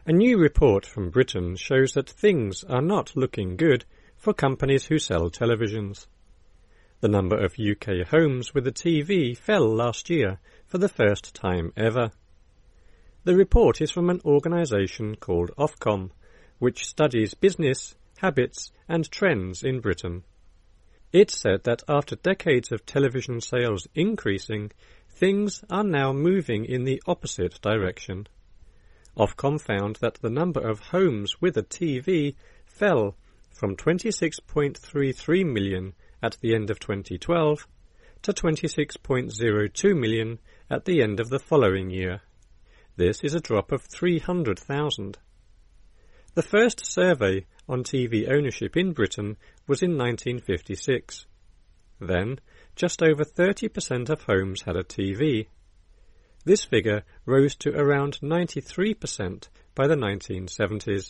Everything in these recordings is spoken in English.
A new report from Britain shows that things are not looking good for companies who sell televisions. The number of UK homes with a TV fell last year for the first time ever. The report is from an organisation called Ofcom, which studies business, habits and trends in Britain. It said that after decades of television sales increasing, things are now moving in the opposite direction. Ofcom found that the number of homes with a TV fell from 26.33 million at the end of 2012 to 26.02 million at the end of the following year. This is a drop of 300,000. The first survey on TV ownership in Britain was in 1956. Then, just over 30% of homes had a TV. This figure rose to around 93% by the 1970s.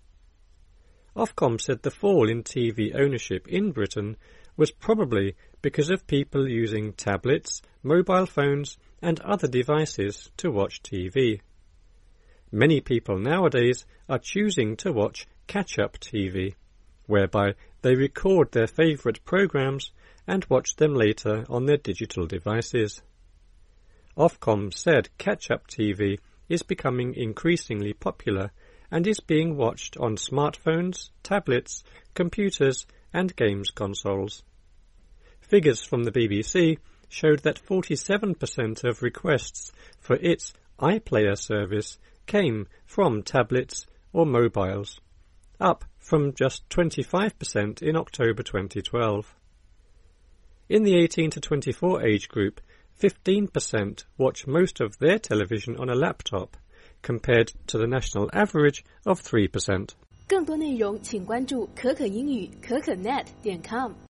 Ofcom said the fall in TV ownership in Britain was probably because of people using tablets, mobile phones and other devices to watch TV. Many people nowadays are choosing to watch catch-up TV, whereby they record their favourite programmes and watch them later on their digital devices. Ofcom said catch-up TV is becoming increasingly popular and is being watched on smartphones, tablets, computers and games consoles. Figures from the BBC showed that 47% of requests for its iPlayer service came from tablets or mobiles, up from just 25% in October 2012. In the 18 to 24 age group, 15% watch most of their television on a laptop, compared to the national average of 3%. 更多内容请关注可可英语可可net.com